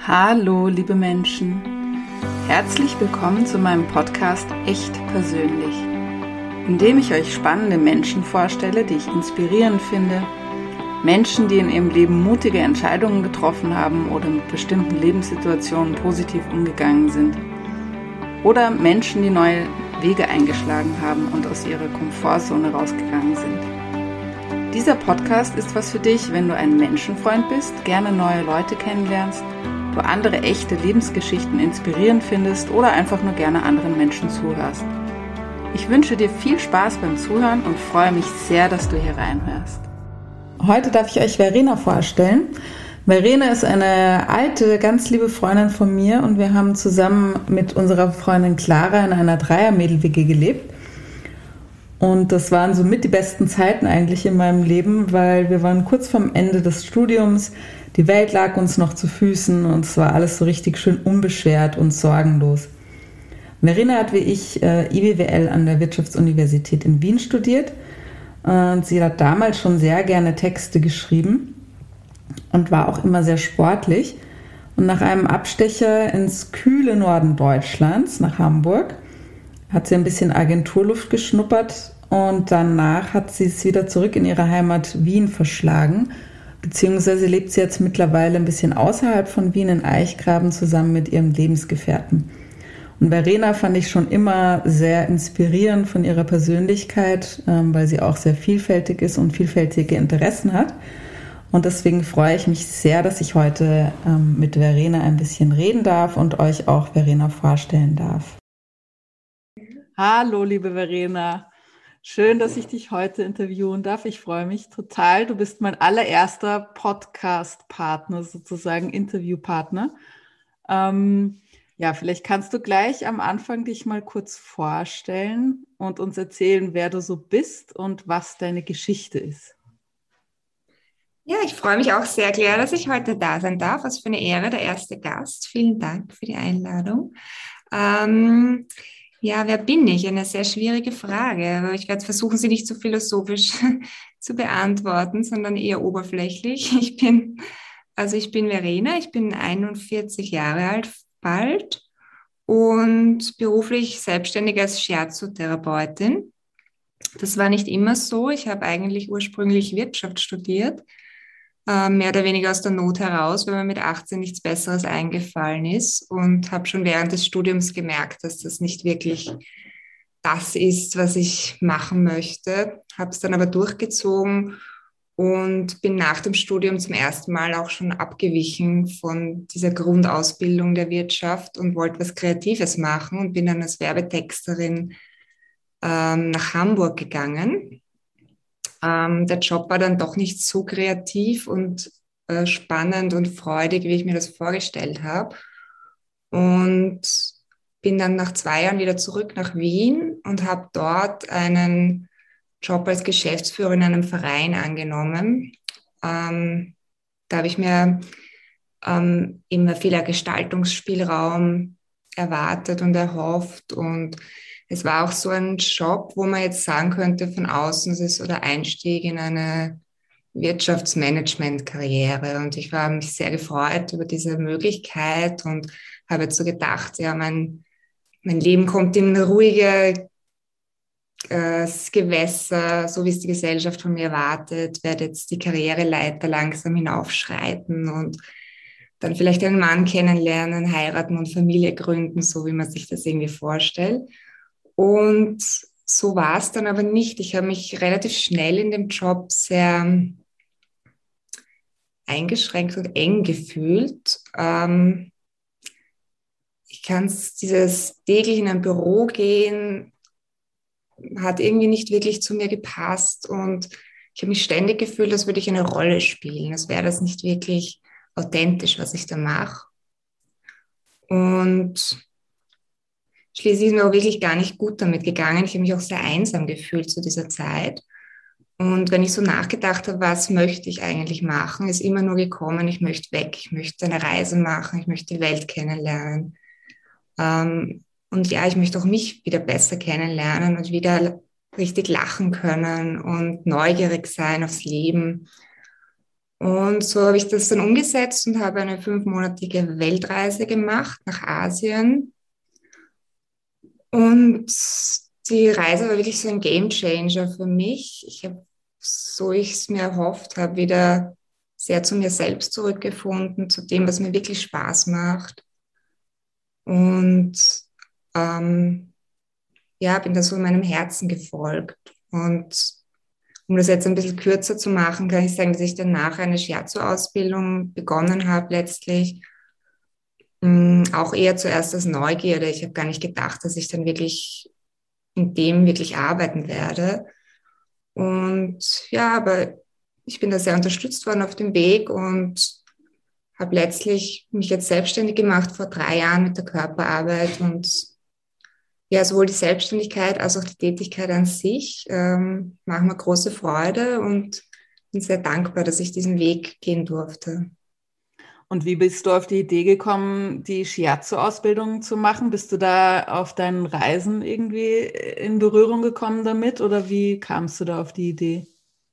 Hallo, liebe Menschen. Herzlich willkommen zu meinem Podcast Echt Persönlich, in dem ich euch spannende Menschen vorstelle, die ich inspirierend finde, Menschen, die in ihrem Leben mutige Entscheidungen getroffen haben oder mit bestimmten Lebenssituationen positiv umgegangen sind. Oder Menschen, die neue Wege eingeschlagen haben und aus ihrer Komfortzone rausgegangen sind. Dieser Podcast ist was für dich, wenn du ein Menschenfreund bist, gerne neue Leute kennenlernst, du andere echte Lebensgeschichten inspirierend findest oder einfach nur gerne anderen Menschen zuhörst. Ich wünsche dir viel Spaß beim Zuhören und freue mich sehr, dass du hier reinhörst. Heute darf ich euch Verena vorstellen. Verena ist eine alte, ganz liebe Freundin von mir und wir haben zusammen mit unserer Freundin Clara in einer Dreier-Mädel-WG gelebt. Und das waren somit die besten Zeiten eigentlich in meinem Leben, weil wir waren kurz vorm Ende des Studiums, die Welt lag uns noch zu Füßen und es war alles so richtig schön unbeschwert und sorgenlos. Verena hat wie ich IWWL an der Wirtschaftsuniversität in Wien studiert und sie hat damals schon sehr gerne Texte geschrieben und war auch immer sehr sportlich. Und nach einem Abstecher ins kühle Norden Deutschlands, nach Hamburg, hat sie ein bisschen Agenturluft geschnuppert und danach hat sie es wieder zurück in ihre Heimat Wien verschlagen, beziehungsweise lebt sie jetzt mittlerweile ein bisschen außerhalb von Wien in Eichgraben zusammen mit ihrem Lebensgefährten. Und Verena fand ich schon immer sehr inspirierend von ihrer Persönlichkeit, weil sie auch sehr vielfältig ist und vielfältige Interessen hat. Und deswegen freue ich mich sehr, dass ich heute mit Verena ein bisschen reden darf und euch auch Verena vorstellen darf. Hallo, liebe Verena. Schön, dass ich dich heute interviewen darf. Ich freue mich total. Du bist mein allererster Podcast-Partner, sozusagen Interviewpartner. Vielleicht kannst du gleich am Anfang dich mal kurz vorstellen und uns erzählen, wer du so bist und was deine Geschichte ist. Ja, ich freue mich auch sehr, Claire, dass ich heute da sein darf. Was für eine Ehre, der erste Gast. Vielen Dank für die Einladung. Wer bin ich? Eine sehr schwierige Frage, aber ich werde versuchen, sie nicht so philosophisch zu beantworten, sondern eher oberflächlich. Ich bin Verena, ich bin 41 Jahre alt bald und beruflich selbstständig als Shiatsu-Therapeutin. Das war nicht immer so. Ich habe eigentlich ursprünglich Wirtschaft studiert, mehr oder weniger aus der Not heraus, weil mir mit 18 nichts Besseres eingefallen ist und habe schon während des Studiums gemerkt, dass das nicht wirklich das ist, was ich machen möchte. Habe es dann aber durchgezogen und bin nach dem Studium zum ersten Mal auch schon abgewichen von dieser Grundausbildung der Wirtschaft und wollte was Kreatives machen und bin dann als Werbetexterin nach Hamburg gegangen. Der Job war dann doch nicht so kreativ und spannend und freudig, wie ich mir das vorgestellt habe. Und bin dann nach 2 Jahren wieder zurück nach Wien und habe dort einen Job als Geschäftsführer in einem Verein angenommen. Da habe ich mir immer viel Gestaltungsspielraum erwartet und erhofft und es war auch so ein Job, wo man jetzt sagen könnte, von außen, es ist so der Einstieg in eine Wirtschaftsmanagement-Karriere. Und ich habe mich sehr gefreut über diese Möglichkeit und habe jetzt so gedacht, ja, mein Leben kommt in ruhige Gewässer, so wie es die Gesellschaft von mir erwartet, werde jetzt die Karriereleiter langsam hinaufschreiten und dann vielleicht einen Mann kennenlernen, heiraten und Familie gründen, so wie man sich das irgendwie vorstellt. Und so war es dann aber nicht. Ich habe mich relativ schnell in dem Job sehr eingeschränkt und eng gefühlt. Dieses täglich in ein Büro gehen, hat irgendwie nicht wirklich zu mir gepasst und ich habe mich ständig gefühlt, als würde ich eine Rolle spielen. Als wäre das nicht wirklich authentisch, was ich da mache. Und schließlich ist mir auch wirklich gar nicht gut damit gegangen. Ich habe mich auch sehr einsam gefühlt zu dieser Zeit. Und wenn ich so nachgedacht habe, was möchte ich eigentlich machen, ist immer nur gekommen, ich möchte weg, ich möchte eine Reise machen, ich möchte die Welt kennenlernen. Und ja, ich möchte auch mich wieder besser kennenlernen und wieder richtig lachen können und neugierig sein aufs Leben. Und so habe ich das dann umgesetzt und habe eine 5-monatige Weltreise gemacht nach Asien. Und die Reise war wirklich so ein Gamechanger für mich. Ich habe, so ich es mir erhofft habe, wieder sehr zu mir selbst zurückgefunden, zu dem, was mir wirklich Spaß macht. Und ähm, ja, bin da so meinem Herzen gefolgt. Und um das jetzt ein bisschen kürzer zu machen, kann ich sagen, dass ich danach eine Shiatsu-Ausbildung begonnen habe letztlich. Auch eher zuerst als Neugierde. Ich habe gar nicht gedacht, dass ich dann wirklich in dem wirklich arbeiten werde. Und ja, aber ich bin da sehr unterstützt worden auf dem Weg und habe letztlich mich jetzt selbstständig gemacht vor 3 Jahren mit der Körperarbeit. Und ja, sowohl die Selbstständigkeit als auch die Tätigkeit an sich machen mir große Freude und bin sehr dankbar, dass ich diesen Weg gehen durfte. Und wie bist du auf die Idee gekommen, die Shiatsu-Ausbildung zu machen? Bist du da auf deinen Reisen irgendwie in Berührung gekommen damit oder wie kamst du da auf die Idee?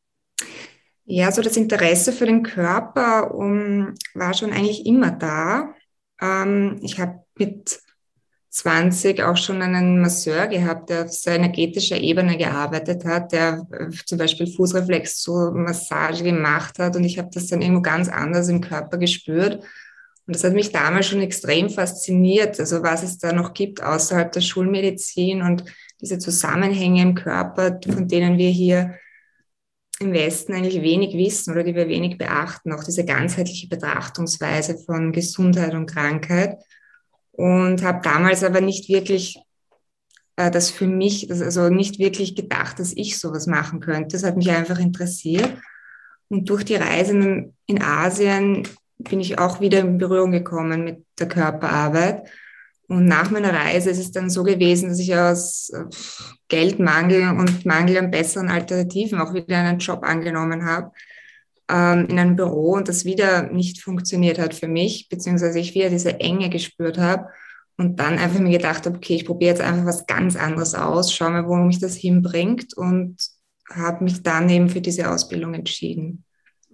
Ja, so das Interesse für den Körper war schon eigentlich immer da. Ich habe mit 20 auch schon einen Masseur gehabt, der auf sehr energetischer Ebene gearbeitet hat, der zum Beispiel Fußreflex zur Massage gemacht hat und ich habe das dann irgendwo ganz anders im Körper gespürt. Und das hat mich damals schon extrem fasziniert, also was es da noch gibt außerhalb der Schulmedizin und diese Zusammenhänge im Körper, von denen wir hier im Westen eigentlich wenig wissen oder die wir wenig beachten, auch diese ganzheitliche Betrachtungsweise von Gesundheit und Krankheit. Und habe damals aber nicht wirklich das für mich, also nicht wirklich gedacht, dass ich sowas machen könnte. Das hat mich einfach interessiert. Und durch die Reisen in Asien bin ich auch wieder in Berührung gekommen mit der Körperarbeit. Und nach meiner Reise ist es dann so gewesen, dass ich aus Geldmangel und Mangel an besseren Alternativen auch wieder einen Job angenommen habe in einem Büro und das wieder nicht funktioniert hat für mich, beziehungsweise ich wieder diese Enge gespürt habe und dann einfach mir gedacht habe, okay, ich probiere jetzt einfach was ganz anderes aus, schau mal, wo mich das hinbringt und habe mich dann eben für diese Ausbildung entschieden.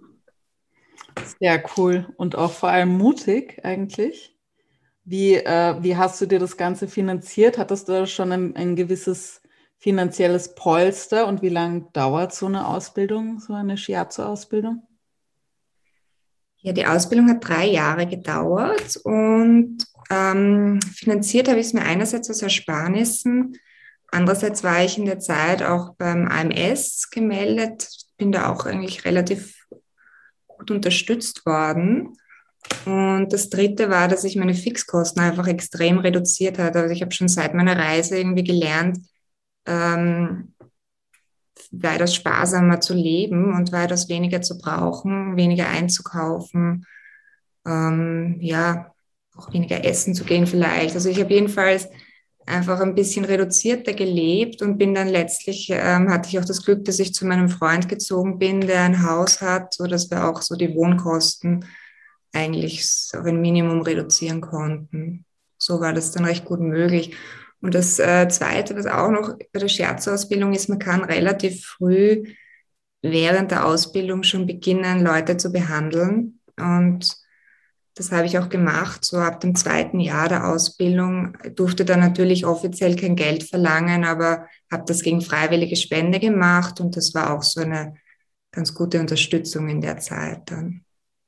Sehr cool und auch vor allem mutig eigentlich. Wie hast du dir das Ganze finanziert? Hattest du da schon ein gewisses finanzielles Polster und wie lange dauert so eine Ausbildung, so eine Shiatsu-Ausbildung? Ja, die Ausbildung hat 3 Jahre gedauert und finanziert habe ich es mir einerseits aus Ersparnissen, andererseits war ich in der Zeit auch beim AMS gemeldet, bin da auch eigentlich relativ gut unterstützt worden. Und das Dritte war, dass ich meine Fixkosten einfach extrem reduziert habe. Also ich habe schon seit meiner Reise irgendwie gelernt, weitaus sparsamer zu leben und weitaus weniger zu brauchen, weniger einzukaufen, ja, auch weniger essen zu gehen vielleicht. Also ich habe jedenfalls einfach ein bisschen reduzierter gelebt und bin dann letztlich, hatte ich auch das Glück, dass ich zu meinem Freund gezogen bin, der ein Haus hat, so dass wir auch so die Wohnkosten eigentlich auf ein Minimum reduzieren konnten. So war das dann recht gut möglich. Und das Zweite, was auch noch bei der Shiatsu-Ausbildung ist, man kann relativ früh während der Ausbildung schon beginnen, Leute zu behandeln. Und das habe ich auch gemacht. So ab dem 2. Jahr der Ausbildung durfte dann natürlich offiziell kein Geld verlangen, aber habe das gegen freiwillige Spende gemacht. Und das war auch so eine ganz gute Unterstützung in der Zeit dann.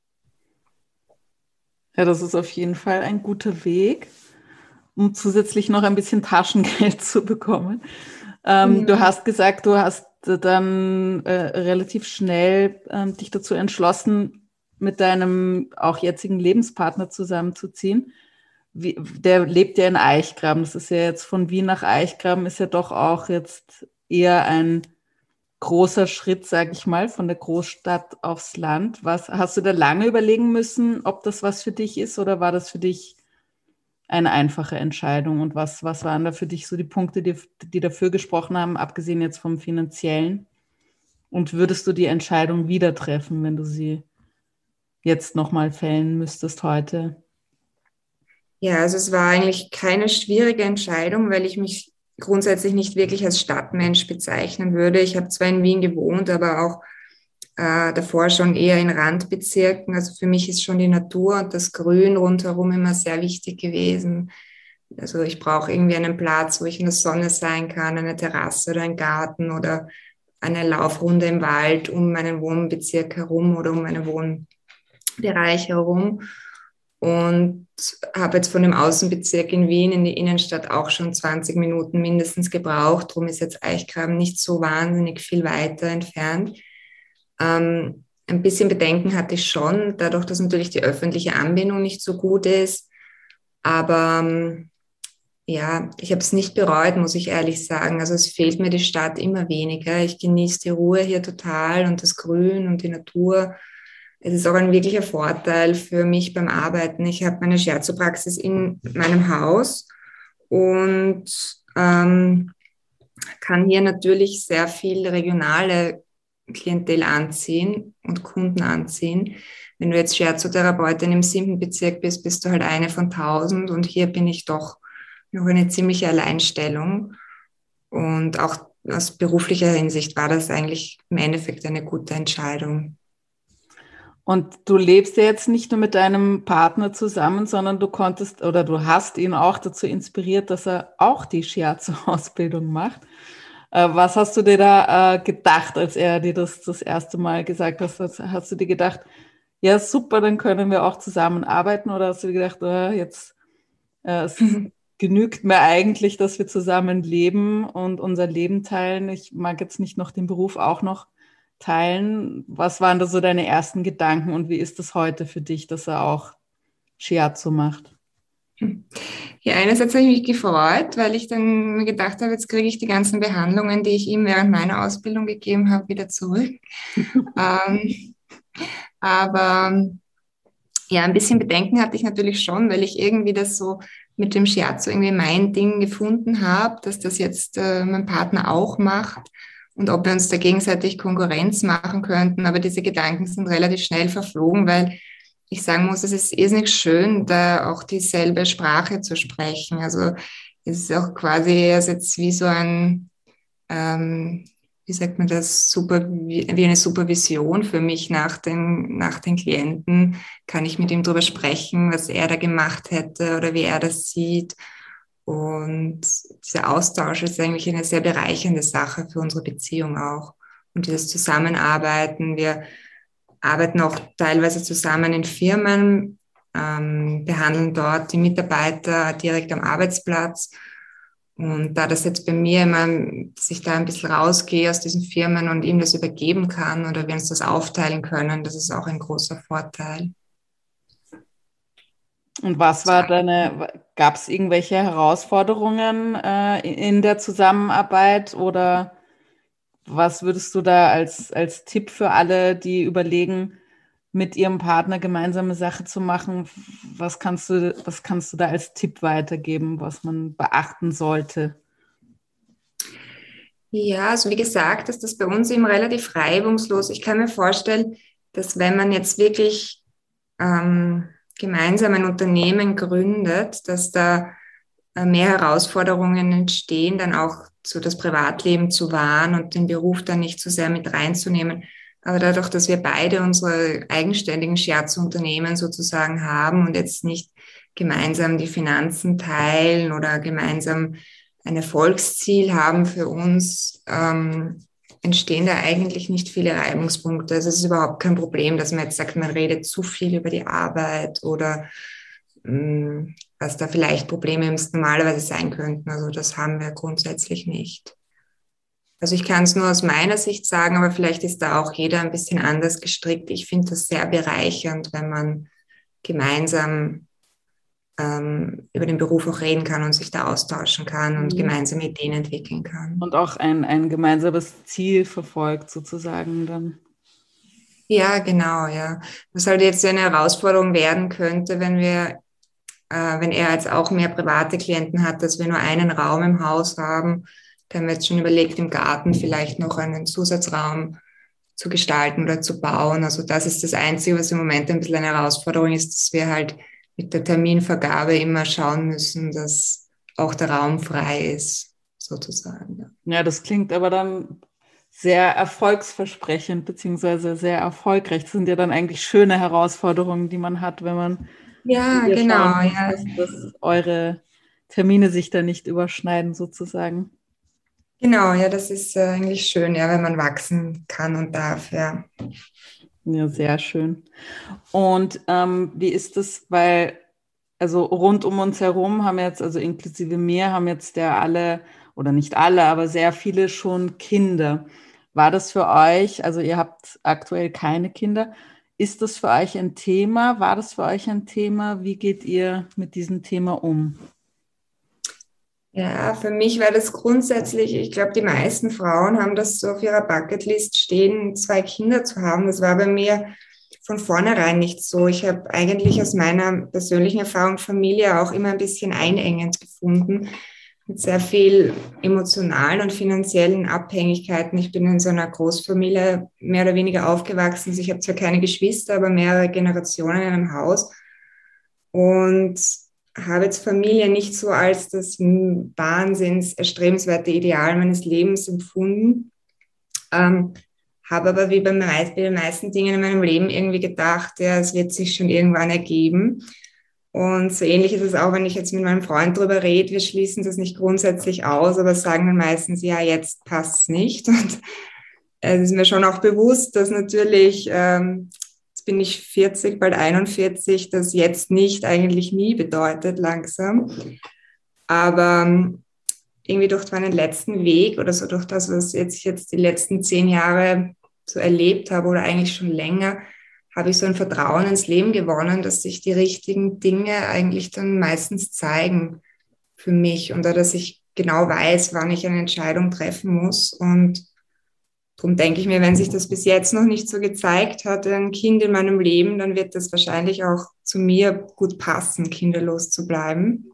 Ja, das ist auf jeden Fall ein guter Weg, um zusätzlich noch ein bisschen Taschengeld zu bekommen. Du hast gesagt, du hast dann relativ schnell dich dazu entschlossen, mit deinem auch jetzigen Lebenspartner zusammenzuziehen. Der lebt ja in Eichgraben. Das ist ja jetzt von Wien nach Eichgraben, ist ja doch auch jetzt eher ein großer Schritt, sage ich mal, von der Großstadt aufs Land. Was hast du da lange überlegen müssen, ob das was für dich ist oder war das für dich eine einfache Entscheidung? Und was waren da für dich so die Punkte, die dafür gesprochen haben, abgesehen jetzt vom Finanziellen? Und würdest du die Entscheidung wieder treffen, wenn du sie jetzt nochmal fällen müsstest heute? Ja, also es war eigentlich keine schwierige Entscheidung, weil ich mich grundsätzlich nicht wirklich als Stadtmensch bezeichnen würde. Ich habe zwar in Wien gewohnt, aber auch davor schon eher in Randbezirken. Also für mich ist schon die Natur und das Grün rundherum immer sehr wichtig gewesen. Also ich brauche irgendwie einen Platz, wo ich in der Sonne sein kann, eine Terrasse oder einen Garten oder eine Laufrunde im Wald um meinen Wohnbezirk herum oder um meinen Wohnbereich herum. Und habe jetzt von dem Außenbezirk in Wien in die Innenstadt auch schon 20 Minuten mindestens gebraucht. Darum ist jetzt Eichgraben nicht so wahnsinnig viel weiter entfernt. Ein bisschen Bedenken hatte ich schon, dadurch, dass natürlich die öffentliche Anbindung nicht so gut ist. Aber ja, ich habe es nicht bereut, muss ich ehrlich sagen. Also es fehlt mir die Stadt immer weniger. Ich genieße die Ruhe hier total und das Grün und die Natur. Es ist auch ein wirklicher Vorteil für mich beim Arbeiten. Ich habe meine Shiatsu-Praxis in meinem Haus und kann hier natürlich sehr viel regionale Klientel anziehen und Kunden anziehen. Wenn du jetzt Shiatsu-Therapeutin im 7. Bezirk bist, bist du halt eine von 1000 und hier bin ich doch noch eine ziemliche Alleinstellung. Und auch aus beruflicher Hinsicht war das eigentlich im Endeffekt eine gute Entscheidung. Und du lebst ja jetzt nicht nur mit deinem Partner zusammen, sondern du konntest oder du hast ihn auch dazu inspiriert, dass er auch die Shiatsu-Ausbildung macht. Was hast du dir da gedacht, als er dir das erste Mal gesagt hat? Hast du dir gedacht, ja super, dann können wir auch zusammenarbeiten? Oder hast du dir gedacht, es genügt mir eigentlich, dass wir zusammen leben und unser Leben teilen? Ich mag jetzt nicht noch den Beruf auch noch teilen. Was waren da so deine ersten Gedanken und wie ist das heute für dich, dass er auch Shiatsu macht? Ja, einerseits habe ich mich gefreut, weil ich dann mir gedacht habe, jetzt kriege ich die ganzen Behandlungen, die ich ihm während meiner Ausbildung gegeben habe, wieder zurück. Aber ja, ein bisschen Bedenken hatte ich natürlich schon, weil ich irgendwie das so mit dem Shiatsu irgendwie mein Ding gefunden habe, dass das jetzt mein Partner auch macht und ob wir uns da gegenseitig Konkurrenz machen könnten. Aber diese Gedanken sind relativ schnell verflogen, weil ich sagen muss, es ist irrsinnig schön, da auch dieselbe Sprache zu sprechen. Also es ist auch quasi jetzt wie so ein, wie sagt man das, wie eine Supervision für mich nach den Klienten. Kann ich mit ihm darüber sprechen, was er da gemacht hätte oder wie er das sieht. Und dieser Austausch ist eigentlich eine sehr bereichernde Sache für unsere Beziehung auch. Und dieses Zusammenarbeiten, wir arbeiten auch teilweise zusammen in Firmen, behandeln dort die Mitarbeiter direkt am Arbeitsplatz. Und da das jetzt bei mir immer, dass ich da ein bisschen rausgehe aus diesen Firmen und ihm das übergeben kann oder wir uns das aufteilen können, das ist auch ein großer Vorteil. Und gab es irgendwelche Herausforderungen in der Zusammenarbeit oder was würdest du da als Tipp für alle, die überlegen, mit ihrem Partner gemeinsame Sache zu machen, was kannst du da als Tipp weitergeben, was man beachten sollte? Ja, also wie gesagt, ist das bei uns eben relativ reibungslos. Ich kann mir vorstellen, dass wenn man jetzt wirklich gemeinsam ein Unternehmen gründet, dass da mehr Herausforderungen entstehen, dann auch so das Privatleben zu wahren und den Beruf dann nicht so sehr mit reinzunehmen. Aber dadurch, dass wir beide unsere eigenständigen Shiatsu-Unternehmen sozusagen haben und jetzt nicht gemeinsam die Finanzen teilen oder gemeinsam ein Erfolgsziel haben für uns, entstehen da eigentlich nicht viele Reibungspunkte. Also es ist überhaupt kein Problem, dass man jetzt sagt, man redet zu viel über die Arbeit oder was da vielleicht Probleme normalerweise sein könnten. Also das haben wir grundsätzlich nicht. Also ich kann es nur aus meiner Sicht sagen, aber vielleicht ist da auch jeder ein bisschen anders gestrickt. Ich finde das sehr bereichernd, wenn man gemeinsam über den Beruf auch reden kann und sich da austauschen kann und gemeinsame Ideen entwickeln kann. Und auch ein gemeinsames Ziel verfolgt sozusagen dann. Ja, genau, ja. Was halt jetzt eine Herausforderung werden könnte, wenn er jetzt auch mehr private Klienten hat, dass wir nur einen Raum im Haus haben, da haben wir jetzt schon überlegt, im Garten vielleicht noch einen Zusatzraum zu gestalten oder zu bauen. Also das ist das Einzige, was im Moment ein bisschen eine Herausforderung ist, dass wir halt mit der Terminvergabe immer schauen müssen, dass auch der Raum frei ist, sozusagen. Ja, das klingt aber dann sehr erfolgsversprechend beziehungsweise sehr erfolgreich. Das sind ja dann eigentlich schöne Herausforderungen, die man hat, wenn man Ja, ihr genau, schauen muss, ja. dass eure Termine sich da nicht überschneiden sozusagen. Genau, ja, das ist eigentlich schön, ja, wenn man wachsen kann und darf, ja. Ja, sehr schön. Und wie ist es, weil, also rund um uns herum haben jetzt, also inklusive mir, haben jetzt ja alle, oder nicht alle, aber sehr viele schon Kinder. War das für euch, also ihr habt aktuell keine Kinder, ist das für euch ein Thema? War das für euch ein Thema? Wie geht ihr mit diesem Thema um? Ja, für mich war das grundsätzlich, ich glaube, die meisten Frauen haben das so auf ihrer Bucketlist stehen, 2 Kinder zu haben. Das war bei mir von vornherein nicht so. Ich habe eigentlich aus meiner persönlichen Erfahrung Familie auch immer ein bisschen einengend gefunden, mit sehr viel emotionalen und finanziellen Abhängigkeiten. Ich bin in so einer Großfamilie mehr oder weniger aufgewachsen. Also ich habe zwar keine Geschwister, aber mehrere Generationen in einem Haus. Und habe jetzt Familie nicht so als das wahnsinns erstrebenswerte Ideal meines Lebens empfunden, habe aber wie bei den meisten Dingen in meinem Leben irgendwie gedacht, ja, es wird sich schon irgendwann ergeben. Und so ähnlich ist es auch, wenn ich jetzt mit meinem Freund drüber rede, wir schließen das nicht grundsätzlich aus, aber sagen dann meistens, ja, jetzt passt es nicht. Und es ist mir schon auch bewusst, dass natürlich jetzt bin ich 40, bald 41, das jetzt nicht eigentlich nie bedeutet langsam. Aber irgendwie durch meinen letzten Weg oder so durch das, was ich jetzt die letzten 10 Jahre so erlebt habe oder eigentlich schon länger, habe ich so ein Vertrauen ins Leben gewonnen, dass sich die richtigen Dinge eigentlich dann meistens zeigen für mich und dass ich genau weiß, wann ich eine Entscheidung treffen muss. Und darum denke ich mir, wenn sich das bis jetzt noch nicht so gezeigt hat, ein Kind in meinem Leben, dann wird das wahrscheinlich auch zu mir gut passen, kinderlos zu bleiben.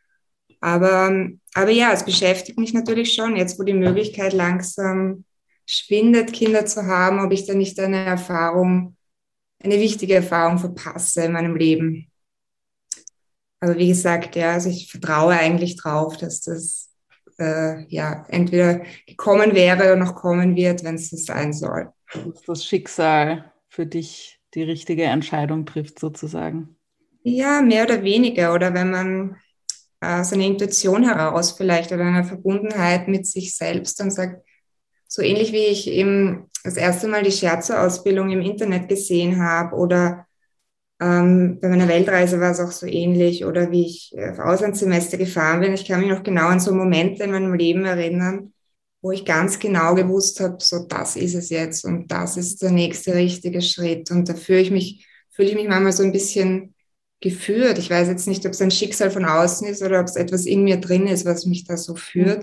Aber ja, es beschäftigt mich natürlich schon, jetzt wo die Möglichkeit langsam schwindet, Kinder zu haben, ob ich da nicht eine Erfahrung, eine wichtige Erfahrung verpasse in meinem Leben. Aber wie gesagt, ja, also ich vertraue eigentlich drauf, dass das ja entweder gekommen wäre oder noch kommen wird, wenn es so sein soll. Dass das Schicksal für dich die richtige Entscheidung trifft, sozusagen. Ja, mehr oder weniger. Oder wenn man so eine Intuition heraus vielleicht oder eine Verbundenheit mit sich selbst dann sagt, so ähnlich wie ich eben das erste Mal die Scherzo-Ausbildung im Internet gesehen habe oder bei meiner Weltreise war es auch so ähnlich oder wie ich auf Auslandssemester gefahren bin. Ich kann mich noch genau an so Momente in meinem Leben erinnern, wo ich ganz genau gewusst habe, so das ist es jetzt und das ist der nächste richtige Schritt. Und da fühle ich mich manchmal so ein bisschen geführt. Ich weiß jetzt nicht, ob es ein Schicksal von außen ist oder ob es etwas in mir drin ist, was mich da so führt.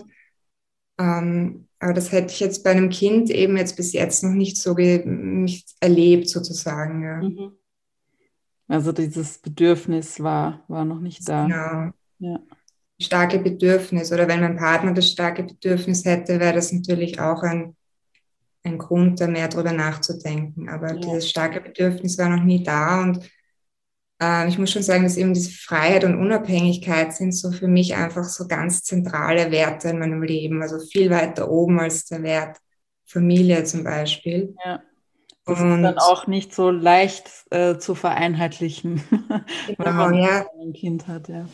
Aber das hätte ich jetzt bei einem Kind eben jetzt bis jetzt noch nicht so nicht erlebt, sozusagen. Ja. Mhm. Also dieses Bedürfnis war noch nicht da. Genau. Ja. Starke Bedürfnis. Oder wenn mein Partner das starke Bedürfnis hätte, wäre das natürlich auch ein Grund, da mehr drüber nachzudenken. Aber Ja. dieses starke Bedürfnis war noch nie da. Und ich muss schon sagen, dass eben diese Freiheit und Unabhängigkeit sind so für mich einfach so ganz zentrale Werte in meinem Leben. Also viel weiter oben als der Wert Familie zum Beispiel. Ja. Das ist dann Und auch nicht so leicht zu vereinheitlichen, wenn genau, man ja. ein Kind hat, ja.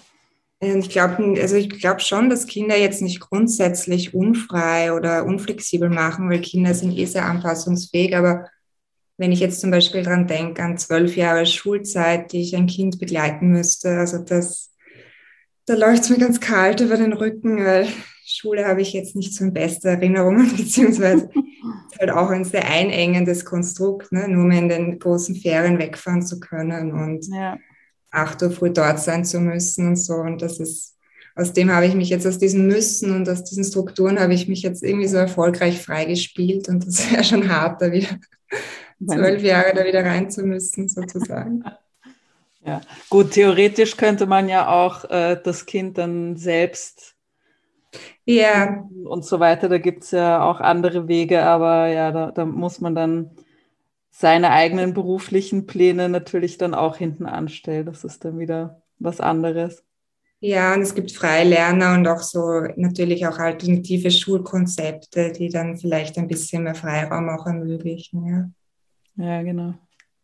Ich glaube schon, dass Kinder jetzt nicht grundsätzlich unfrei oder unflexibel machen, weil Kinder sind eh sehr anpassungsfähig. Aber wenn ich jetzt zum Beispiel dran denke, an 12 Jahre Schulzeit, die ich ein Kind begleiten müsste, also da läuft es mir ganz kalt über den Rücken, weil Schule habe ich jetzt nicht so in beste Erinnerungen, beziehungsweise ist halt auch ein sehr einengendes Konstrukt, ne? Nur mehr in den großen Ferien wegfahren zu können und Ja. 8 Uhr früh dort sein zu müssen und so. Und das ist, aus dem habe ich mich jetzt, aus diesem Müssen und aus diesen Strukturen habe ich mich jetzt irgendwie so erfolgreich freigespielt und das wäre schon hart, da wieder 12 Jahre da wieder rein zu müssen, sozusagen. Ja, gut, theoretisch könnte man ja auch das Kind dann selbst Ja, und so weiter. Da gibt es ja auch andere Wege, aber ja, da muss man dann seine eigenen beruflichen Pläne natürlich dann auch hinten anstellen. Das ist dann wieder was anderes. Ja, und es gibt Freilerner und auch so natürlich auch alternative Schulkonzepte, die dann vielleicht ein bisschen mehr Freiraum auch ermöglichen. Ja. Ja, genau.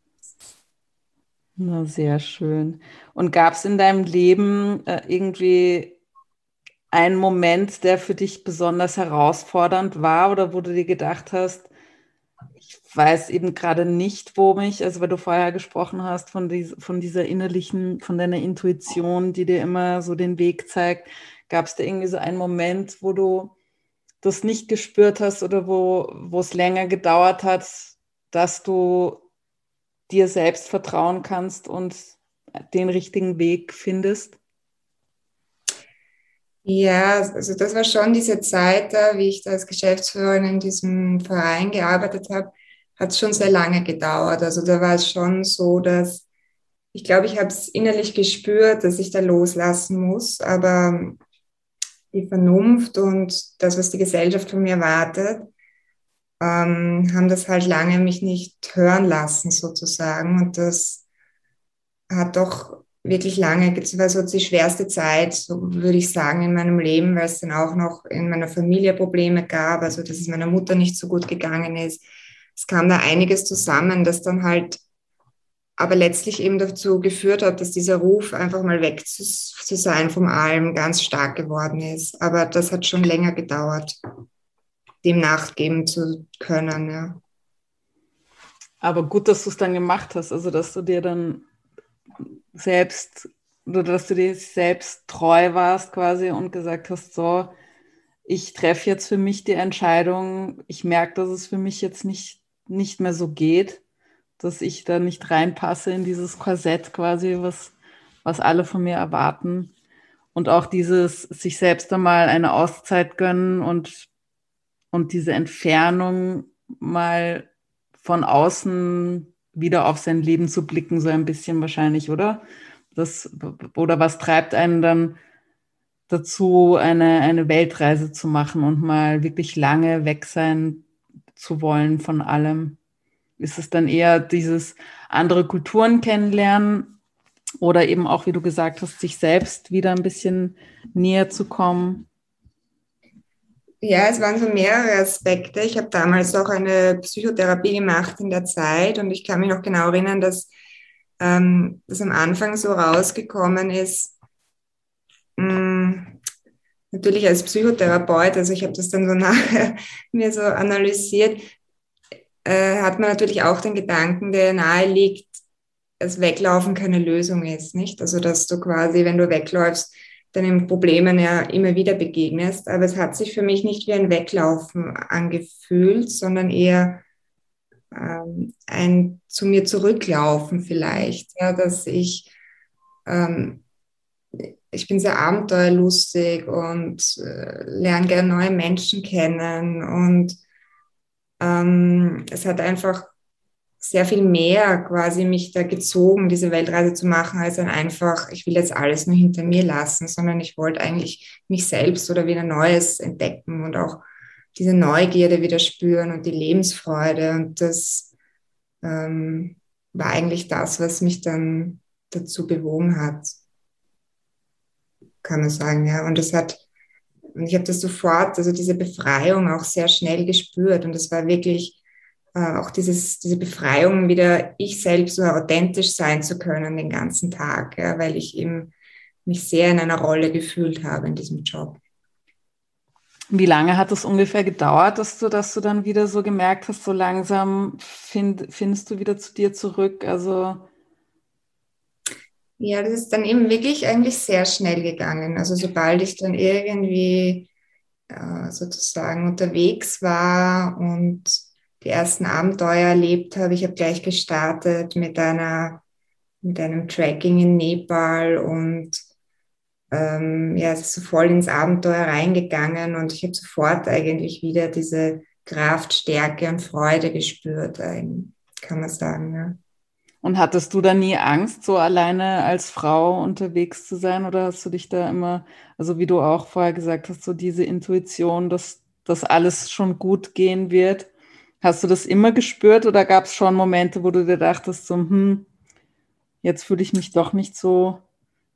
Na, sehr schön. Und gab es in deinem Leben irgendwie einen Moment, der für dich besonders herausfordernd war oder wo du dir gedacht hast, ich weiß eben gerade nicht, wo mich, also weil du vorher gesprochen hast von dieser innerlichen, von deiner Intuition, die dir immer so den Weg zeigt, gab es da irgendwie so einen Moment, wo du das nicht gespürt hast oder wo es länger gedauert hat, dass du dir selbst vertrauen kannst und den richtigen Weg findest? Ja, also das war schon diese Zeit da, wie ich da als Geschäftsführerin in diesem Verein gearbeitet habe, hat es schon sehr lange gedauert. Also da war es schon so, dass ich glaube, ich habe es innerlich gespürt, dass ich da loslassen muss, aber die Vernunft und das, was die Gesellschaft von mir erwartet, haben das halt lange mich nicht hören lassen sozusagen. Und das hat doch wirklich lange, das war so die schwerste Zeit, so würde ich sagen, in meinem Leben, weil es dann auch noch in meiner Familie Probleme gab, also dass es meiner Mutter nicht so gut gegangen ist. Es kam da einiges zusammen, das dann halt aber letztlich eben dazu geführt hat, dass dieser Ruf, einfach mal weg zu sein vom Allem, ganz stark geworden ist. Aber das hat schon länger gedauert, dem nachgeben zu können, ja. Aber gut, dass du es dann gemacht hast, also dass du dir dann selbst oder dass du dir selbst treu warst quasi und gesagt hast, so, ich treffe jetzt für mich die Entscheidung, ich merke, dass es für mich jetzt nicht mehr so geht, dass ich da nicht reinpasse in dieses Korsett quasi, was alle von mir erwarten. Und auch dieses sich selbst einmal eine Auszeit gönnen und diese Entfernung mal von außen wieder auf sein Leben zu blicken, so ein bisschen wahrscheinlich, oder? Das, oder was treibt einen dann dazu, eine Weltreise zu machen und mal wirklich lange weg sein zu wollen von allem? Ist es dann eher dieses andere Kulturen kennenlernen oder eben auch, wie du gesagt hast, sich selbst wieder ein bisschen näher zu kommen? Ja, es waren so mehrere Aspekte. Ich habe damals auch eine Psychotherapie gemacht in der Zeit und ich kann mich noch genau erinnern, dass das am Anfang so rausgekommen ist, mh, natürlich als Psychotherapeut, also ich habe das dann so nachher mir so analysiert, hat man natürlich auch den Gedanken, der nahe liegt, dass Weglaufen keine Lösung ist, nicht? Also dass du quasi, wenn du wegläufst, deinen Problemen ja immer wieder begegnest. Aber es hat sich für mich nicht wie ein Weglaufen angefühlt, sondern eher ein zu mir zurücklaufen vielleicht. Ja, dass ähm, ich bin sehr abenteuerlustig und lerne gerne neue Menschen kennen. Und es hat einfach sehr viel mehr quasi mich da gezogen, diese Weltreise zu machen, als ein einfach, ich will jetzt alles nur hinter mir lassen, sondern ich wollte eigentlich mich selbst oder wieder Neues entdecken und auch diese Neugierde wieder spüren und die Lebensfreude. Und das war eigentlich das, was mich dann dazu bewogen hat, kann man sagen, ja. Und ich habe das sofort, also diese Befreiung auch sehr schnell gespürt. Und es war wirklich auch diese Befreiung, wieder ich selbst so authentisch sein zu können den ganzen Tag, ja, weil ich eben mich sehr in einer Rolle gefühlt habe in diesem Job. Wie lange hat es ungefähr gedauert, dass du dann wieder so gemerkt hast, so langsam findest du wieder zu dir zurück? Also, Ja, das ist dann eben wirklich eigentlich sehr schnell gegangen. Also sobald ich dann irgendwie sozusagen unterwegs war und die ersten Abenteuer erlebt habe, ich habe gleich gestartet mit einem Trekking in Nepal und ja, es ist so voll ins Abenteuer reingegangen und ich habe sofort eigentlich wieder diese Kraft, Stärke und Freude gespürt, kann man sagen. Ja. und hattest du da nie Angst, so alleine als Frau unterwegs zu sein? Oder hast du dich da immer, also wie du auch vorher gesagt hast, so diese Intuition, dass das alles schon gut gehen wird? Hast du das immer gespürt oder gab es schon Momente, wo du dir dachtest, so, jetzt fühle ich mich doch nicht so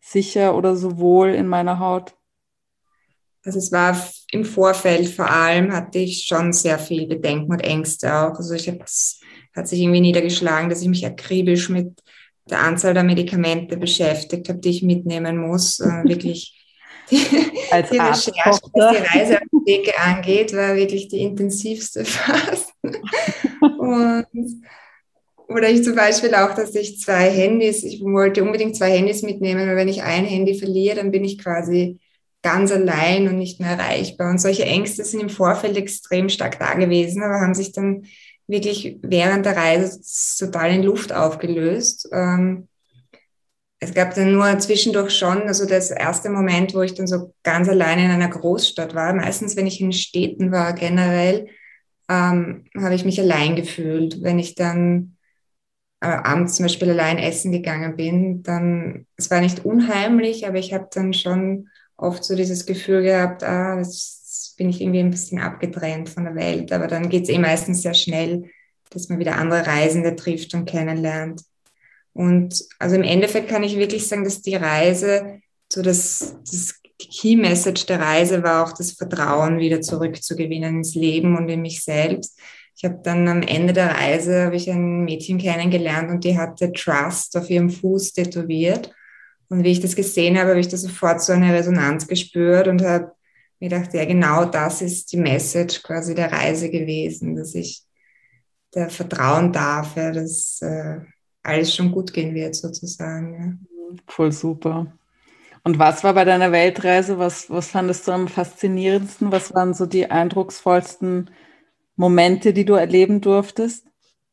sicher oder so wohl in meiner Haut? Also es war im Vorfeld vor allem, hatte ich schon sehr viel Bedenken und Ängste auch. Also hat sich irgendwie niedergeschlagen, dass ich mich akribisch mit der Anzahl der Medikamente beschäftigt habe, die ich mitnehmen muss. Wirklich die, Als die Recherche, was die Arzttochter. Reiseapotheke angeht, war wirklich die intensivste Phase. Und, oder ich zum Beispiel auch, dass ich ich wollte unbedingt zwei Handys mitnehmen, weil wenn ich ein Handy verliere, dann bin ich quasi ganz allein und nicht mehr erreichbar. Und solche Ängste sind im Vorfeld extrem stark da gewesen, aber haben sich dann wirklich während der Reise total in Luft aufgelöst. Es gab dann nur zwischendurch schon, also das erste Moment, wo ich dann so ganz alleine in einer Großstadt war. Meistens, wenn ich in Städten war, generell, habe ich mich allein gefühlt. Wenn ich dann abends zum Beispiel allein essen gegangen bin, dann, es war nicht unheimlich, aber ich habe dann schon oft so dieses Gefühl gehabt, jetzt bin ich irgendwie ein bisschen abgetrennt von der Welt. Aber dann geht es meistens sehr schnell, dass man wieder andere Reisende trifft und kennenlernt. Und also im Endeffekt kann ich wirklich sagen, dass die Reise, so die Key Message der Reise war auch das Vertrauen wieder zurückzugewinnen ins Leben und in mich selbst. Ich habe dann am Ende der Reise habe ich ein Mädchen kennengelernt und die hatte Trust auf ihrem Fuß tätowiert. Und wie ich das gesehen habe, habe ich da sofort so eine Resonanz gespürt und habe mir gedacht, ja, genau das ist die Message quasi der Reise gewesen, dass ich da vertrauen darf, ja, dass alles schon gut gehen wird sozusagen. Voll super. Und was war bei deiner Weltreise? Was fandest du am faszinierendsten? Was waren so die eindrucksvollsten Momente, die du erleben durftest?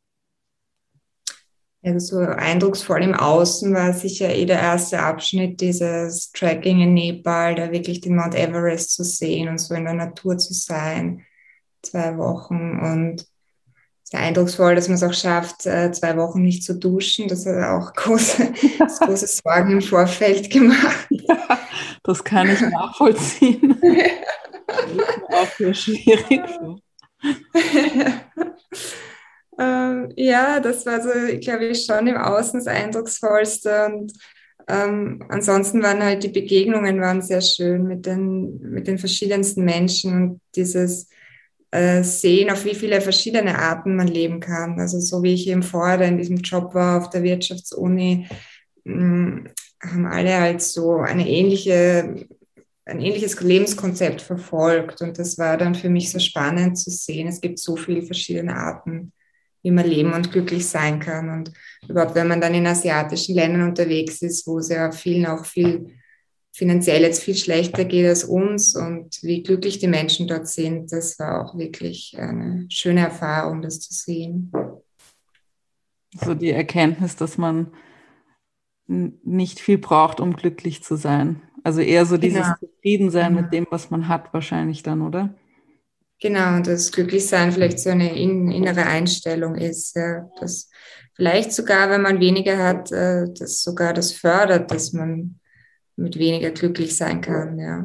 Ja, so eindrucksvoll im Außen war sicher der erste Abschnitt, dieses Trekking in Nepal, da wirklich den Mount Everest zu sehen und so in der Natur zu sein, 2 Wochen. Und sehr eindrucksvoll, dass man es auch schafft, 2 Wochen nicht zu duschen. Das hat auch große Sorgen im Vorfeld gemacht. Ja, das kann ich nachvollziehen. Das ist mir auch sehr schwierig. Ja, das war so, glaube ich, schon im Außen das Eindrucksvollste. Und ansonsten waren halt die Begegnungen waren sehr schön mit den verschiedensten Menschen und dieses Sehen, auf wie viele verschiedene Arten man leben kann. Also so wie ich eben vorher in diesem Job war auf der Wirtschaftsuni, haben alle halt so ein ähnliches Lebenskonzept verfolgt. Und das war dann für mich so spannend zu sehen. Es gibt so viele verschiedene Arten, wie man leben und glücklich sein kann. Und überhaupt, wenn man dann in asiatischen Ländern unterwegs ist, wo es ja vielen auch viel finanziell jetzt viel schlechter geht als uns und wie glücklich die Menschen dort sind, das war auch wirklich eine schöne Erfahrung, das zu sehen. So die Erkenntnis, dass man nicht viel braucht, um glücklich zu sein. Also eher so dieses Genau. Zufriedensein mit Genau. dem, was man hat, wahrscheinlich dann, oder? Genau, und das Glücklichsein vielleicht so eine innere Einstellung ist, ja, dass vielleicht sogar, wenn man weniger hat, das sogar das fördert, dass man mit weniger glücklich sein kann, ja.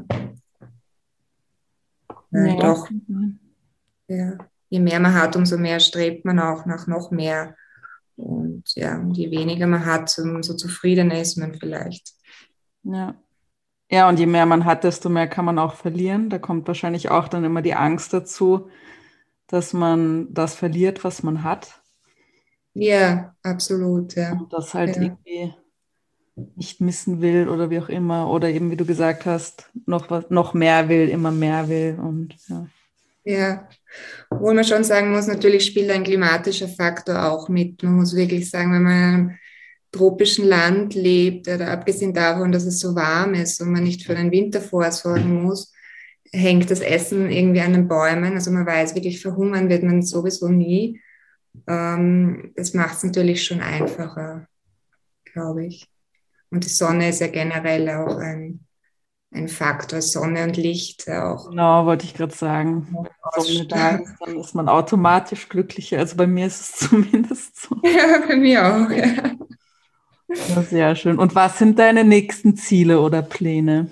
Weil Ja. doch, ja, je mehr man hat, umso mehr strebt man auch nach noch mehr. Und ja, je weniger man hat, umso zufriedener ist man vielleicht. Ja. Ja, und je mehr man hat, desto mehr kann man auch verlieren. Da kommt wahrscheinlich auch dann immer die Angst dazu, dass man das verliert, was man hat. Ja, absolut, ja. Und das halt Ja, irgendwie nicht missen will oder wie auch immer. Oder eben, wie du gesagt hast, noch mehr will, immer mehr will. Und ja. ja. Obwohl man schon sagen muss, natürlich spielt ein klimatischer Faktor auch mit. Man muss wirklich sagen, wenn man in einem tropischen Land lebt, oder abgesehen davon, dass es so warm ist und man nicht für den Winter vorsorgen muss, hängt das Essen irgendwie an den Bäumen. Also man weiß, wirklich verhungern wird man sowieso nie. Das macht es natürlich schon einfacher, glaube ich. Und die Sonne ist ja generell auch ein Faktor, Sonne und Licht auch. Genau, wollte ich gerade sagen. Wenn Sonne da ist, dann ist man automatisch glücklicher. Also bei mir ist es zumindest so. Ja, bei mir auch. Ja. Ja, sehr schön. Und was sind deine nächsten Ziele oder Pläne?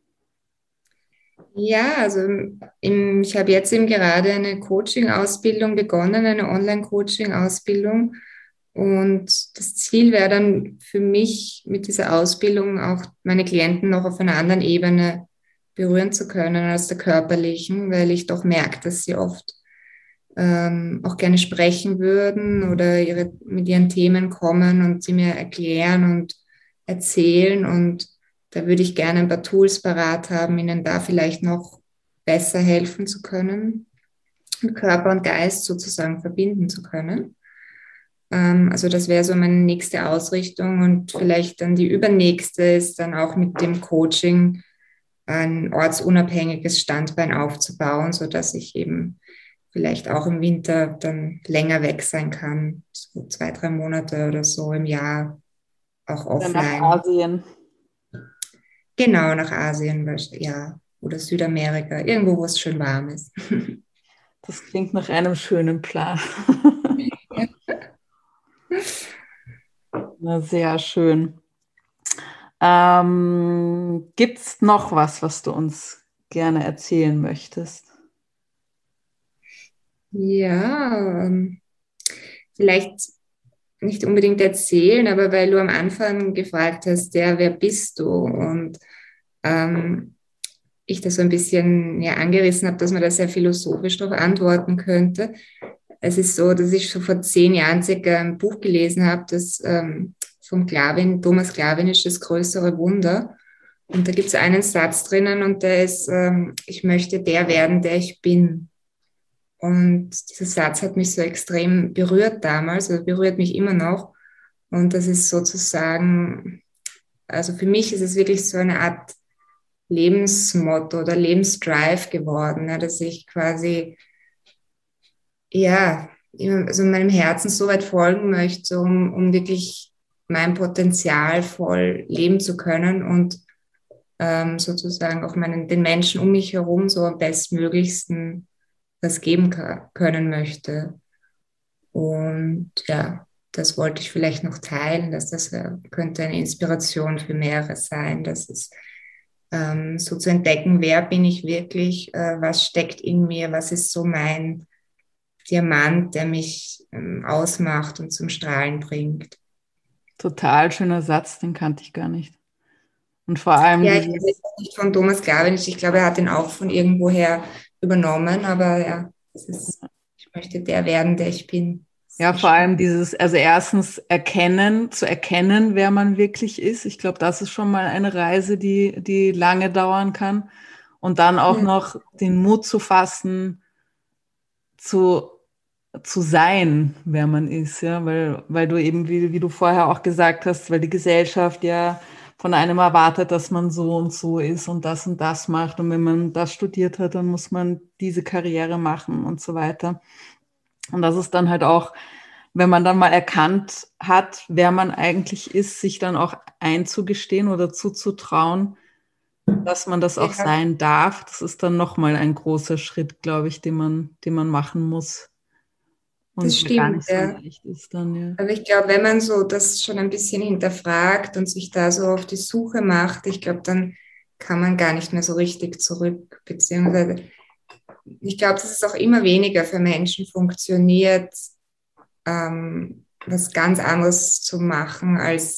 Ja, also ich habe jetzt eben gerade eine Coaching-Ausbildung begonnen, eine Online-Coaching-Ausbildung. Und das Ziel wäre dann für mich, mit dieser Ausbildung auch meine Klienten noch auf einer anderen Ebene berühren zu können als der körperlichen, weil ich doch merke, dass sie oft auch gerne sprechen würden oder mit ihren Themen kommen und sie mir erklären und erzählen. Und da würde ich gerne ein paar Tools parat haben, ihnen da vielleicht noch besser helfen zu können, Körper und Geist sozusagen verbinden zu können. Also das wäre so meine nächste Ausrichtung, und vielleicht dann die übernächste ist dann auch mit dem Coaching ein ortsunabhängiges Standbein aufzubauen, sodass ich eben vielleicht auch im Winter dann länger weg sein kann, so 2, 3 Monate oder so im Jahr, auch Oder nach offline. Asien. Genau, nach Asien, ja, oder Südamerika, irgendwo, wo es schön warm ist. Das klingt nach einem schönen Plan. Na, sehr schön. Gibt es noch was du uns gerne erzählen möchtest? Ja, vielleicht nicht unbedingt erzählen, aber weil du am Anfang gefragt hast, ja, wer bist du? Und ich das so ein bisschen ja, angerissen habe, dass man da sehr philosophisch darauf antworten könnte. Es ist so, dass ich schon vor 10 Jahren circa ein Buch gelesen habe, das vom Thomas Klawin, Das größere Wunder. Und da gibt es einen Satz drinnen, und der ist, ich möchte der werden, der ich bin. Und dieser Satz hat mich so extrem berührt damals, also berührt mich immer noch. Und das ist sozusagen, also für mich ist es wirklich so eine Art Lebensmotto oder Lebensdrive geworden, ja, dass ich quasi, ja, also meinem Herzen so weit folgen möchte, um wirklich mein Potenzial voll leben zu können und sozusagen auch den Menschen um mich herum so am bestmöglichsten das geben können möchte. Und ja, das wollte ich vielleicht noch teilen, dass das könnte eine Inspiration für mehrere sein, dass es so zu entdecken, wer bin ich wirklich, was steckt in mir, was ist so mein Diamant, der mich ausmacht und zum Strahlen bringt. Total schöner Satz, den kannte ich gar nicht. Und vor allem Ja, ich habe dieses, nicht von Thomas Klawinitsch, ich glaube, er hat ihn auch von irgendwoher übernommen, aber ja, ich möchte der werden, der ich bin. ja, Sehr vor allem schön. dieses, also erstens zu erkennen, wer man wirklich ist. Ich glaube, das ist schon mal eine Reise, die lange dauern kann. Und dann auch Ja, noch den Mut zu fassen, zu, zu sein, wer man ist, ja, weil du eben, wie du vorher auch gesagt hast, weil die Gesellschaft ja von einem erwartet, dass man so und so ist und das macht. Und wenn man das studiert hat, dann muss man diese Karriere machen und so weiter. Und das ist dann halt auch, wenn man dann mal erkannt hat, wer man eigentlich ist, sich dann auch einzugestehen oder zuzutrauen, dass man das auch ja, sein darf. Das ist dann nochmal ein großer Schritt, glaube ich, den man machen muss das und der gar stimmt, nicht so ja. leicht ist dann, ja. Aber ich glaube, wenn man so das schon ein bisschen hinterfragt und sich da so auf die Suche macht, ich glaube, dann kann man gar nicht mehr so richtig zurück. Beziehungsweise, ich glaube, dass es auch immer weniger für Menschen funktioniert, was ganz anderes zu machen,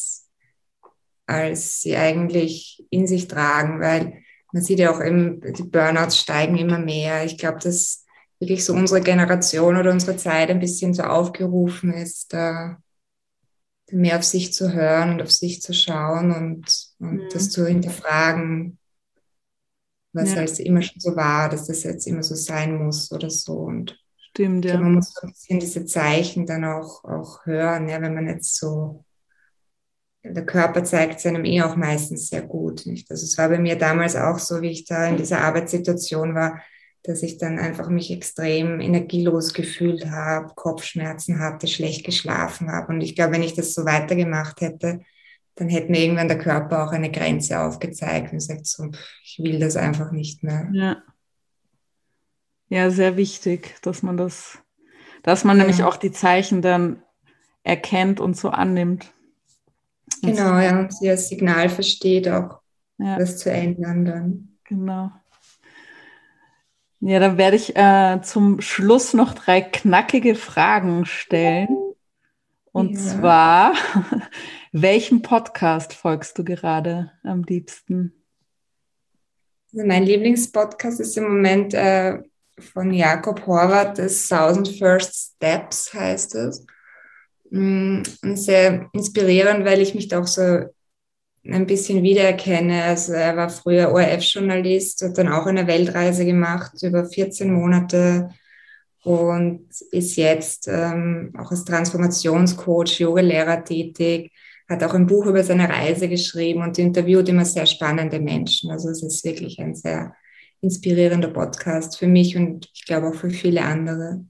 als sie eigentlich in sich tragen, weil man sieht ja auch eben, die Burnouts steigen immer mehr. Ich glaube, dass wirklich so unsere Generation oder unsere Zeit ein bisschen so aufgerufen ist, da mehr auf sich zu hören und auf sich zu schauen und das Mhm. zu hinterfragen, was Ja, halt immer schon so war, dass das jetzt immer so sein muss oder so. Und stimmt, ich glaube, ja. man muss so ein bisschen diese Zeichen dann auch hören, ja, wenn man jetzt so, der Körper zeigt es einem eh auch meistens sehr gut, nicht? Also es war bei mir damals auch so, wie ich da in dieser Arbeitssituation war, dass ich dann einfach mich extrem energielos gefühlt habe, Kopfschmerzen hatte, schlecht geschlafen habe. Und ich glaube, wenn ich das so weitergemacht hätte, dann hätte mir irgendwann der Körper auch eine Grenze aufgezeigt und sagt so, ich will das einfach nicht mehr. Ja, ja, sehr wichtig, dass man nämlich Ja, auch die Zeichen dann erkennt und so annimmt. Und genau, ja, und sie als Signal versteht, auch ja, was zu ändern dann. genau. Ja, dann werde ich zum Schluss noch 3 knackige Fragen stellen. Und zwar, welchem Podcast folgst du gerade am liebsten? Also mein Lieblingspodcast ist im Moment von Jakob Horvath, das 1000 First Steps heißt es. Und sehr inspirierend, weil ich mich da auch so ein bisschen wiedererkenne. Also er war früher ORF-Journalist, hat dann auch eine Weltreise gemacht über 14 Monate und ist jetzt auch als Transformationscoach, Yogalehrer tätig, hat auch ein Buch über seine Reise geschrieben und interviewt immer sehr spannende Menschen. Also es ist wirklich ein sehr inspirierender Podcast für mich und ich glaube auch für viele andere.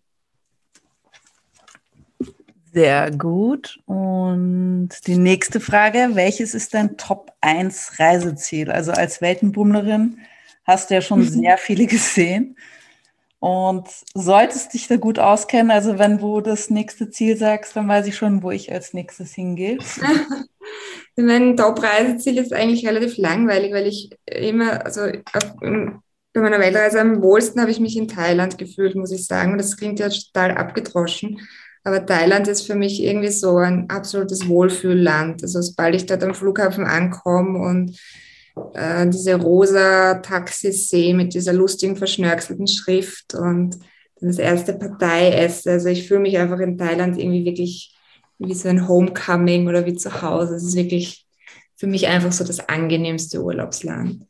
Sehr gut. Und die nächste Frage, welches ist dein Top 1 Reiseziel? Also als Weltenbummlerin hast du ja schon sehr viele gesehen und solltest dich da gut auskennen. Also wenn du das nächste Ziel sagst, dann weiß ich schon, wo ich als nächstes hingehe. Mein Top-Reiseziel ist eigentlich relativ langweilig, weil ich immer, bei meiner Weltreise am wohlsten habe ich mich in Thailand gefühlt, muss ich sagen. Und das klingt ja total abgedroschen. Aber Thailand ist für mich irgendwie so ein absolutes Wohlfühlland. Also sobald ich dort am Flughafen ankomme und diese rosa Taxis sehe mit dieser lustigen, verschnörkelten Schrift und dann das erste Partei esse. Also ich fühle mich einfach in Thailand irgendwie wirklich wie so ein Homecoming oder wie zu Hause. Es ist wirklich für mich einfach so das angenehmste Urlaubsland.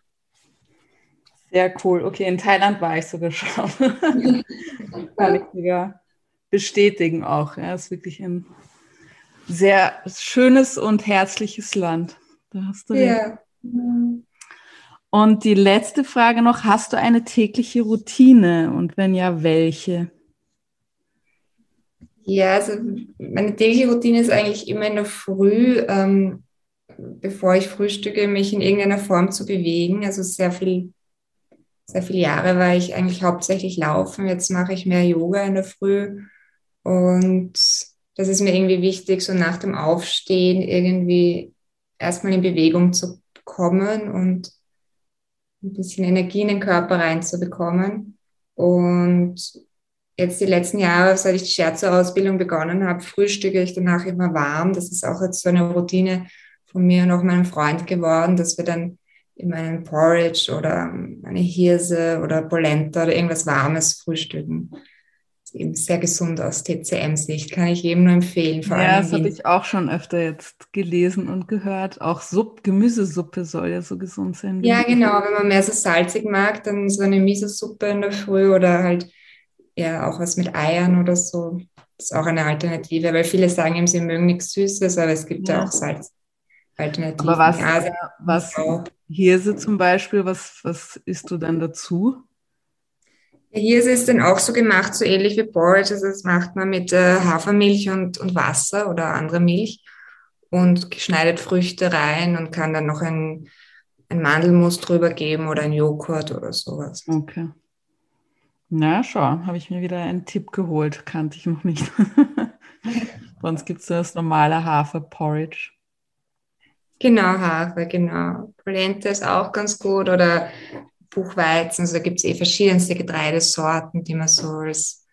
Sehr cool. Okay, in Thailand war ich sogar schon. Kann ich sogar bestätigen auch. Ja, es ist wirklich ein sehr schönes und herzliches Land. Da hast du recht. Ja. Und die letzte Frage noch, hast du eine tägliche Routine und wenn ja, welche? Ja, also meine tägliche Routine ist eigentlich immer in der Früh, bevor ich frühstücke, mich in irgendeiner Form zu bewegen. Also sehr viele Jahre war ich eigentlich hauptsächlich laufen. Jetzt mache ich mehr Yoga in der Früh. Und das ist mir irgendwie wichtig, so nach dem Aufstehen irgendwie erstmal in Bewegung zu kommen und ein bisschen Energie in den Körper reinzubekommen. Und jetzt die letzten Jahre, seit ich die Shiatsu-Ausbildung begonnen habe, frühstücke ich danach immer warm. Das ist auch jetzt so eine Routine von mir und auch meinem Freund geworden, dass wir dann immer einen Porridge oder eine Hirse oder Polenta oder irgendwas Warmes frühstücken. Das ist eben sehr gesund aus TCM-Sicht, kann ich jedem nur empfehlen. Vor Ja, allem das habe ich auch schon öfter jetzt gelesen und gehört. Auch Gemüsesuppe soll ja so gesund sein. Ja, genau. Wenn man mehr so salzig mag, dann so eine Miso-Suppe in der Früh oder halt ja auch was mit Eiern oder so. Das ist auch eine Alternative, weil viele sagen eben, sie mögen nichts Süßes, aber es gibt ja auch Salzalternativen. Aber Ja, was Hirse zum Beispiel, was isst du dann dazu? hier ist es dann auch so gemacht, so ähnlich wie Porridge. Also das macht man mit Hafermilch und Wasser oder anderer Milch und schneidet Früchte rein und kann dann noch ein Mandelmus drüber geben oder ein Joghurt oder sowas. Okay. Na, schau, habe ich mir wieder einen Tipp geholt. Kannte ich noch nicht. Sonst gibt es das normale Hafer-Porridge. Genau, Hafer, genau. Polenta ist auch ganz gut oder Buchweizen. Also da gibt es verschiedenste Getreidesorten, die man so als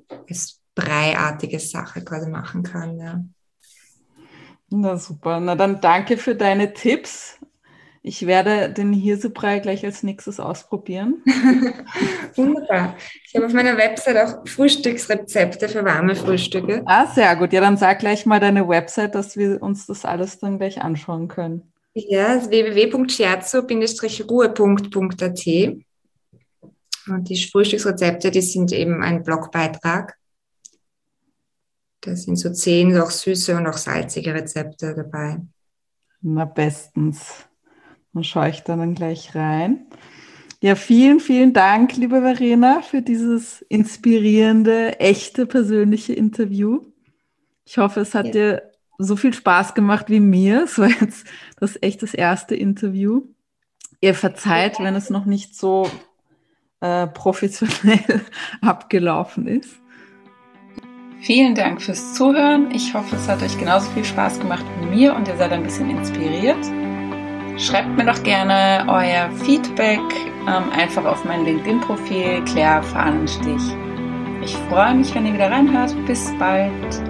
breiartige Sache quasi machen kann. Ja. Na super. Na dann danke für deine Tipps. Ich werde den Hirsebrei gleich als nächstes ausprobieren. Wunderbar. Ich habe auf meiner Website auch Frühstücksrezepte für warme Frühstücke. Ah, sehr gut. Ja, dann sag gleich mal deine Website, dass wir uns das alles dann gleich anschauen können. Ja, www.shiatsu-ruhepunkt.at. Und die Frühstücksrezepte, die sind eben ein Blogbeitrag. Da sind so 10 auch süße und auch salzige Rezepte dabei. Na, bestens. Dann schaue ich da dann gleich rein. Ja, vielen, vielen Dank, liebe Verena, für dieses inspirierende, echte, persönliche Interview. Ich hoffe, es hat dir so viel Spaß gemacht wie mir. Es war jetzt das erste Interview. Ihr verzeiht, wenn es noch nicht so professionell abgelaufen ist. Vielen Dank fürs Zuhören. Ich hoffe, es hat euch genauso viel Spaß gemacht wie mir und ihr seid ein bisschen inspiriert. Schreibt mir doch gerne euer Feedback einfach auf mein LinkedIn-Profil Claire Fahnenstich. Ich freue mich, wenn ihr wieder reinhört. Bis bald.